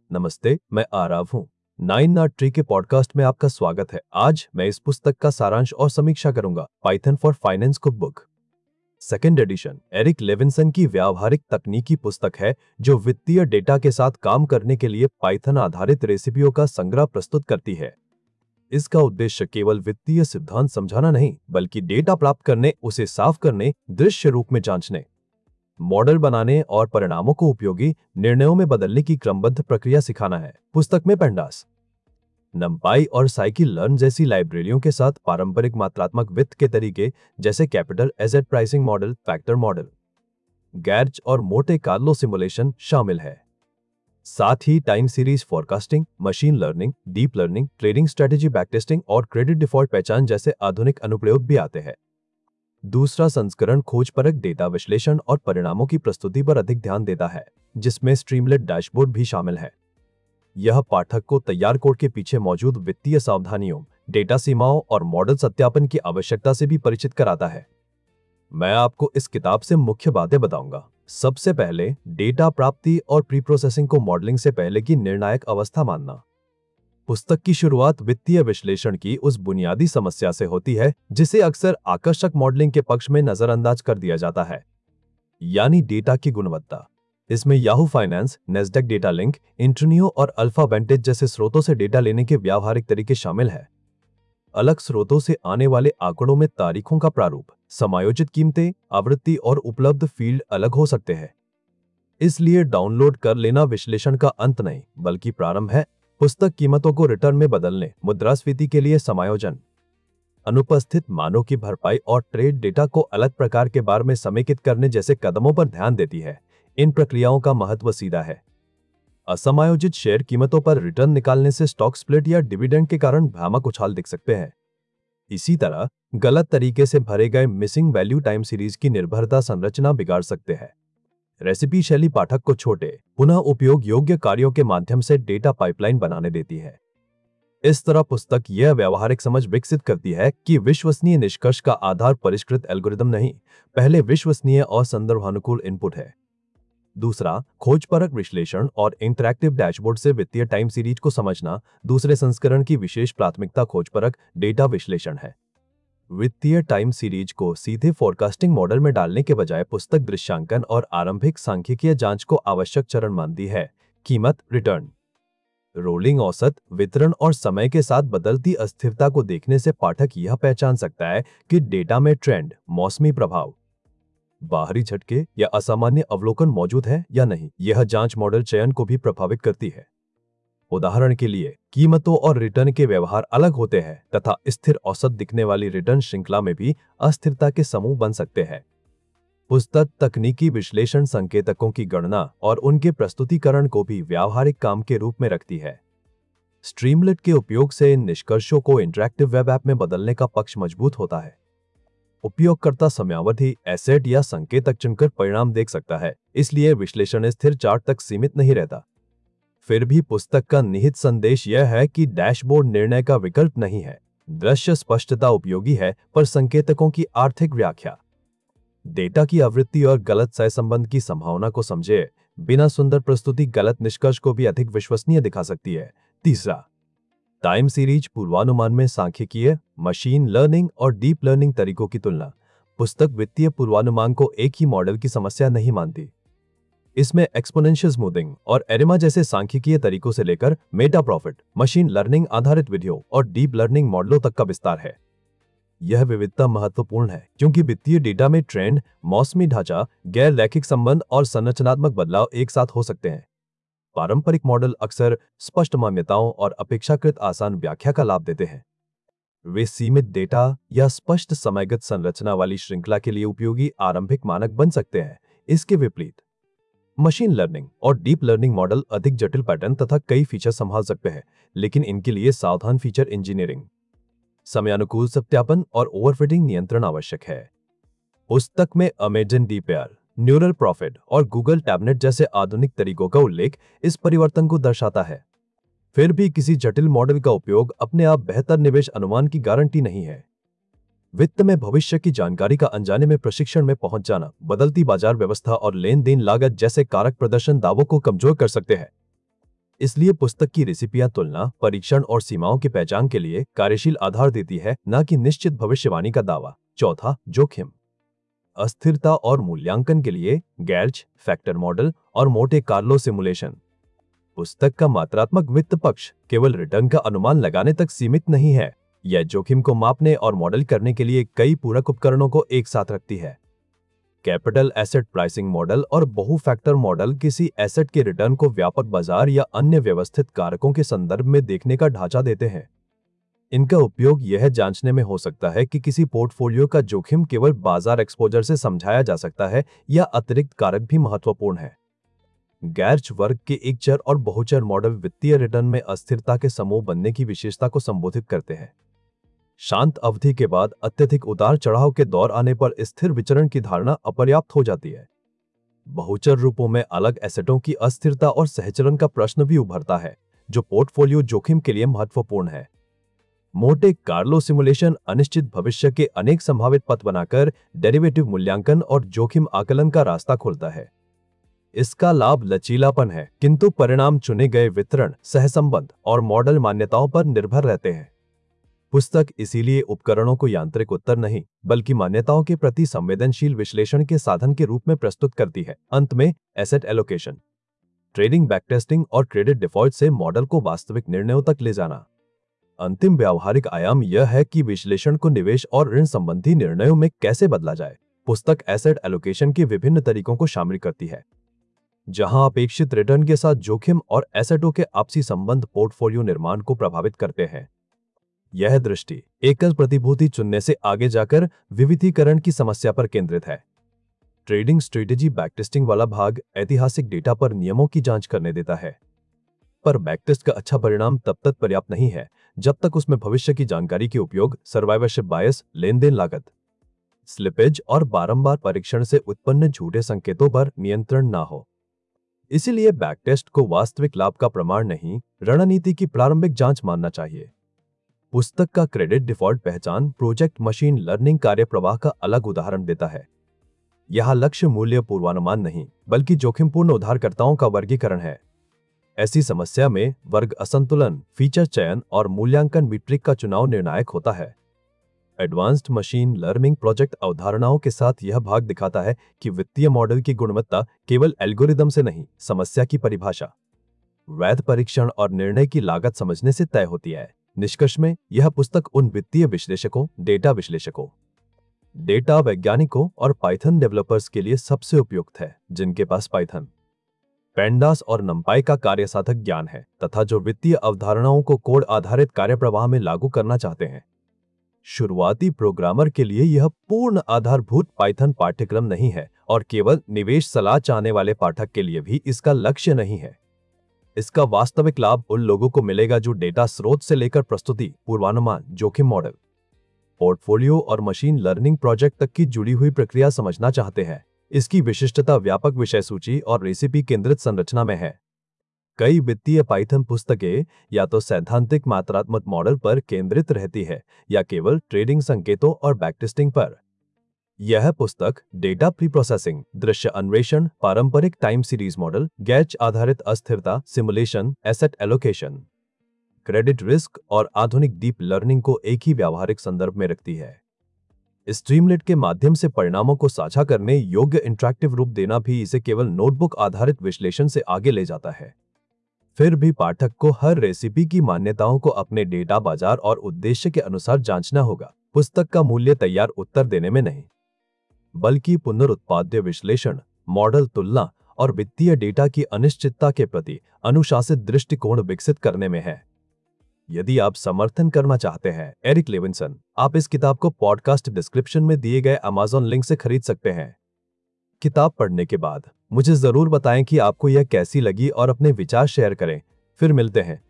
नमस्ते, मैं आराव हूँ। नाइन नॉट ट्री के पॉडकास्ट में आपका स्वागत है। आज मैं इस पुस्तक का सारांश और समीक्षा करूंगा, Python for finance cookbook second edition. Eryk Lewinson की व्यावहारिक तकनीकी पुस्तक है जो वित्तीय डेटा के साथ काम करने के लिए पाइथन आधारित रेसिपियों का संग्रह प्रस्तुत करती है। इसका उद्देश्य केवल वित्तीय सिद्धांत समझाना नहीं, बल्कि डेटा प्राप्त करने, उसे साफ करने, दृश्य रूप में जांचने, मॉडल बनाने और परिणामों को उपयोगी निर्णयों में बदलने की क्रमबद्ध प्रक्रिया सिखाना है। पुस्तक में पेंडास, नंपाई और साइकिल लर्न जैसी लाइब्रेरियों के साथ पारंपरिक मात्रात्मक वित्त के तरीके जैसे capital asset pricing model, factor model, GARCH और मोटे कार्लो सिमुलेशन शामिल है। साथ ही time series forecasting, machine learning, deep learning, trading strategy backtesting और क्रेडिट डिफॉल्ट पहचान जैसे आधुनिक अनुप्रयोग भी आते हैं। दूसरा संस्करण खोजपरक डेटा विश्लेषण और परिणामों की प्रस्तुति पर अधिक ध्यान देता है, जिसमें स्ट्रीमलेट डैशबोर्ड भी शामिल है। यह पाठक को तैयार कोड के पीछे मौजूद वित्तीय सावधानियों, डेटा सीमाओं और मॉडल सत्यापन की आवश्यकता से भी परिचित कराता है। मैं आपको इस किताब से मुख्य बातें बताऊंगा। सबसे पहले, डेटा प्राप्ति और प्री प्रोसेसिंग को मॉडलिंग से पहले की निर्णायक अवस्था मानना। पुस्तक की शुरुआत वित्तीय विश्लेषण की उस बुनियादी समस्या से होती है जिसे अक्सर आकर्षक मॉडलिंग के पक्ष में नजरअंदाज कर दिया जाता है, यानी डेटा की गुणवत्ता। इसमें Yahoo finance, Nasdaq data link, Intrinio और अल्फा वेंटेज जैसे स्रोतों से डेटा लेने के व्यावहारिक तरीके शामिल हैं। अलग स्रोतों से आने वाले आंकड़ों में तारीखों का प्रारूप, समायोजित कीमतें, आवृत्ति और उपलब्ध फील्ड अलग हो सकते हैं। इसलिए डाउनलोड कर लेना विश्लेषण का अंत नहीं, बल्कि प्रारंभ है। पुस्तक कीमतों को रिटर्न में बदलने, मुद्रास्फीति के लिए समायोजन, अनुपस्थित मानों की भरपाई और ट्रेड डेटा को अलग प्रकार के बार में समेकित करने जैसे कदमों पर ध्यान देती है। इन प्रक्रियाओं का महत्व सीधा है। असमायोजित शेयर कीमतों पर रिटर्न निकालने से स्टॉक स्प्लिट या डिविडेंड के कारण भ्रामक उछाल दिख सकते हैं। इसी तरह गलत तरीके से भरे गए मिसिंग वैल्यू टाइम सीरीज की निर्भरता संरचना बिगाड़ सकते हैं। रेसिपी शैली पाठक को छोटे, पुनः उपयोग योग्य कार्यों के माध्यम से डेटा पाइपलाइन बनाने देती है। इस तरह पुस्तक यह व्यावहारिक समझ विकसित करती है कि विश्वसनीय निष्कर्ष का आधार परिष्कृत एल्गोरिदम नहीं, पहले विश्वसनीय और संदर्भानुकूल इनपुट है। दूसरा, खोजपरक विश्लेषण और इंटरैक्टिव डैशबोर्ड से वित्तीय टाइम सीरीज को समझना। दूसरे संस्करण की विशेष प्राथमिकता खोजपरक डेटा विश्लेषण है। वित्तीय टाइम सीरीज को सीधे फोरकास्टिंग मॉडल में डालने के बजाय पुस्तक दृश्यांकन और आरंभिक सांख्यिकीय जांच को आवश्यक चरण मानती है। कीमत, रिटर्न, रोलिंग औसत, वितरण और समय के साथ बदलती अस्थिरता को देखने से पाठक यह पहचान सकता है कि डेटा में ट्रेंड, मौसमी प्रभाव, बाहरी झटके या असामान्य अवलोकन मौजूद है या नहीं। यह जांच मॉडल चयन को भी प्रभावित करती है। उदाहरण के लिए, कीमतों और रिटर्न के व्यवहार अलग होते हैं तथा स्थिर औसत दिखने वाली रिटर्न श्रृंखला में भी अस्थिरता के समूह बन सकते हैं। पुस्तक तकनीकी विश्लेषण संकेतकों की गणना और उनके प्रस्तुतिकरण को भी व्यावहारिक काम के रूप में रखती है। स्ट्रीमलेट के उपयोग से इन निष्कर्षों को इंटरैक्टिव वेब ऐप में बदलने का पक्ष मजबूत होता है। उपयोगकर्ता समयावधि, एसेट या संकेतक चुनकर परिणाम देख सकता है, इसलिए विश्लेषण स्थिर चार्ट तक सीमित नहीं रहता। फिर भी पुस्तक का निहित संदेश यह है कि डैशबोर्ड निर्णय का विकल्प नहीं है। दृश्य स्पष्टता उपयोगी है, पर संकेतकों की आर्थिक व्याख्या, डेटा की आवृत्ति और गलत सहसंबंध की संभावना को समझे बिना सुंदर प्रस्तुति गलत निष्कर्ष को भी अधिक विश्वसनीय दिखा सकती है। तीसरा, टाइम सीरीज पूर्वानुमान में सांख्यिकीय, मशीन लर्निंग और डीप लर्निंग तरीकों की तुलना। पुस्तक वित्तीय पूर्वानुमान को एक ही मॉडल की समस्या नहीं मानती। इसमें एक्सपोनेंशियल स्मूथिंग और एरिमा जैसे सांख्यिकीय तरीकों से लेकर मेटा प्रॉफिट, मशीन लर्निंग आधारित विधियों और डीप लर्निंग मॉडलों तक का विस्तार है। यह विविधता महत्वपूर्ण है क्योंकि वित्तीय डेटा में ट्रेंड, मौसमी ढांचा, गैर रैखिक संबंध और संरचनात्मक बदलाव एक साथ हो सकते हैं। पारंपरिक मॉडल अक्सर स्पष्ट मान्यताओं और अपेक्षाकृत आसान व्याख्या का लाभ देते हैं। वे सीमित डेटा या स्पष्ट समयगत संरचना वाली श्रृंखला के लिए उपयोगी आरंभिक मानक बन सकते हैं। इसके विपरीत, मशीन लर्निंग और डीप लर्निंग मॉडल अधिक जटिल पैटर्न तथा कई फीचर संभाल सकते हैं, लेकिन इनके लिए सावधान फीचर इंजीनियरिंग, समयानुकूल सत्यापन और ओवरफिटिंग नियंत्रण आवश्यक है। पुस्तक में अमेजन डीपीआर, न्यूरल प्रॉफिट और गूगल टैबनेट जैसे आधुनिक तरीकों का उल्लेख इस परिवर्तन को दर्शाता है। फिर भी किसी जटिल मॉडल का उपयोग अपने आप बेहतर निवेश अनुमान की गारंटी नहीं है। वित्त में भविष्य की जानकारी का अनजाने में प्रशिक्षण में पहुंच जाना, बदलती बाजार व्यवस्था और लेन देन लागत जैसे कारक प्रदर्शन दावों को कमजोर कर सकते हैं। इसलिए पुस्तक की रेसिपियां तुलना, परीक्षण और सीमाओं की पहचान के लिए कार्यशील आधार देती है, न कि निश्चित भविष्यवाणी का दावा। चौथा, जोखिम, अस्थिरता और मूल्यांकन के लिए गैर्च, फैक्टर मॉडल और मोटे कार्लो सिमुलेशन। पुस्तक का मात्रात्मक वित्त पक्ष केवल रिटर्न का अनुमान लगाने तक सीमित नहीं है, यह जोखिम को मापने और मॉडल करने के लिए कई पूरक उपकरणों को एक साथ रखती है। कैपिटल एसेट प्राइसिंग मॉडल और बहु फैक्टर मॉडल किसी एसेट के रिटर्न को व्यापक बाजार या अन्य व्यवस्थित कारकों के संदर्भ में देखने का ढांचा देते हैं। इनका उपयोग यह जांचने में हो सकता है कि किसी पोर्टफोलियो का जोखिम केवल बाजार एक्सपोजर से समझाया जा सकता है या अतिरिक्त कारक भी महत्वपूर्ण है। गैर्च वर्ग के एक चर और बहुचर मॉडल वित्तीय रिटर्न में अस्थिरता के समूह बनने की विशेषता को संबोधित करते हैं। शांत अवधि के बाद अत्यधिक उतार चढ़ाव के दौर आने पर स्थिर विचरण की धारणा अपर्याप्त हो जाती है। बहुचर रूपों में अलग एसेटों की अस्थिरता और सहचरण का प्रश्न भी उभरता है, जो पोर्टफोलियो जोखिम के लिए महत्वपूर्ण है। मोटे कार्लो सिमुलेशन अनिश्चित भविष्य के अनेक संभावित पथ बनाकर डेरिवेटिव मूल्यांकन और जोखिम आकलन का रास्ता खोलता है। इसका लाभ लचीलापन है, किंतु परिणाम चुने गए वितरण, सहसंबंध और मॉडल मान्यताओं पर निर्भर रहते हैं। पुस्तक इसीलिए उपकरणों को यांत्रिक उत्तर नहीं, बल्कि मान्यताओं के प्रति संवेदनशील विश्लेषण के साधन के रूप में प्रस्तुत करती है। अंत में, एसेट एलोकेशन, ट्रेडिंग, बैकटेस्टिंग और क्रेडिट डिफॉल्ट से मॉडल को वास्तविक निर्णयों तक ले जाना। अंतिम व्यावहारिक आयाम यह है कि विश्लेषण को निवेश और ऋण संबंधी निर्णयों में कैसे बदला जाए। पुस्तक एसेट एलोकेशन के विभिन्न तरीकों को शामिल करती है, जहां अपेक्षित रिटर्न के साथ जोखिम और एसेटों के आपसी संबंध पोर्टफोलियो निर्माण को प्रभावित करते हैं। यह दृष्टि एकल प्रतिभूति चुनने से आगे जाकर विविधीकरण की समस्या पर केंद्रित है। ट्रेडिंग स्ट्रेटेजी बैकटेस्टिंग वाला भाग ऐतिहासिक डेटा पर नियमों की जांच करने देता है, पर बैकटेस्ट का अच्छा परिणाम तब तक पर्याप्त नहीं है जब तक उसमें भविष्य की जानकारी के उपयोग, सर्वाइवरशिप बायस, लेन-देन लागत, स्लिपेज और बारंबार परीक्षण से उत्पन्न झूठे संकेतों पर नियंत्रण ना हो। इसीलिए बैकटेस्ट को वास्तविक लाभ का प्रमाण नहीं, रणनीति की प्रारंभिक जांच मानना चाहिए। पुस्तक का क्रेडिट डिफॉल्ट पहचान प्रोजेक्ट मशीन लर्निंग कार्य प्रवाह का अलग उदाहरण देता है। यह लक्ष्य मूल्य पूर्वानुमान नहीं, बल्कि जोखिमपूर्ण उधारकर्ताओं का वर्गीकरण है। ऐसी समस्या में वर्ग असंतुलन, फीचर चयन और मूल्यांकन मीट्रिक का चुनाव निर्णायक होता है। एडवांस्ड मशीन लर्निंग प्रोजेक्ट अवधारणाओं के साथ यह भाग दिखाता है कि वित्तीय मॉडल की गुणवत्ता केवल एल्गोरिदम से नहीं, समस्या की परिभाषा, वैध परीक्षण और निर्णय की लागत समझने से तय होती है। निष्कर्ष में, यह पुस्तक उन वित्तीय विश्लेषकों, डेटा विश्लेषकों, डेटा वैज्ञानिकों और पाइथन डेवलपर्स के लिए सबसे उपयुक्त है जिनके पास पाइथन, पेंडास और नंपाई का कार्यसाधक ज्ञान है तथा जो वित्तीय अवधारणाओं को कोड आधारित कार्यप्रवाह में लागू करना चाहते हैं। शुरुआती प्रोग्रामर के लिए यह पूर्ण आधारभूत पाइथन पाठ्यक्रम नहीं है और केवल निवेश सलाह चाहने वाले पाठक के लिए भी इसका लक्ष्य नहीं है। इसका वास्तविक लाभ उन लोगों को मिलेगा जो डेटा स्रोत से लेकर प्रस्तुति, पूर्वानुमान, जोखिम मॉडल, पोर्टफोलियो और मशीन लर्निंग प्रोजेक्ट तक की जुड़ी हुई प्रक्रिया समझना चाहते हैं। इसकी विशिष्टता व्यापक विषय सूची और रेसिपी केंद्रित संरचना में है। कई वित्तीय पाइथन पुस्तकें या तो सैद्धांतिक मात्रात्मक मॉडल पर केंद्रित रहती है या केवल ट्रेडिंग संकेतों और बैकटेस्टिंग पर। यह पुस्तक डेटा प्री प्रोसेसिंग, दृश्य अन्वेषण, पारंपरिक टाइम सीरीज मॉडल, गैच आधारित अस्थिरता, simulation, asset allocation, credit risk और आधुनिक डीप लर्निंग को एक ही व्यावहारिक संदर्भ में रखती है। स्ट्रीमलेट के माध्यम से परिणामों को साझा करने योग्य इंटरैक्टिव रूप देना भी इसे केवल नोटबुक आधारित विश्लेषण से आगे ले जाता है। फिर भी पाठक को हर रेसिपी की मान्यताओं को अपने डेटा, बाजार और उद्देश्य के अनुसार जांचना होगा। पुस्तक का मूल्य तैयार उत्तर देने में नहीं, बल्कि पुनरुत्पाद्य विश्लेषण, मॉडल तुलना और वित्तीय डेटा की अनिश्चितता के प्रति अनुशासित दृष्टिकोण विकसित करने में है। यदि आप समर्थन करना चाहते हैं एरिक लेविंसन, आप इस किताब को पॉडकास्ट डिस्क्रिप्शन में दिए गए अमेज़न लिंक से खरीद सकते हैं। किताब पढ़ने के बाद मुझे जरूर बताएं कि आपको यह कैसी लगी और अपने विचार शेयर करें। फिर मिलते हैं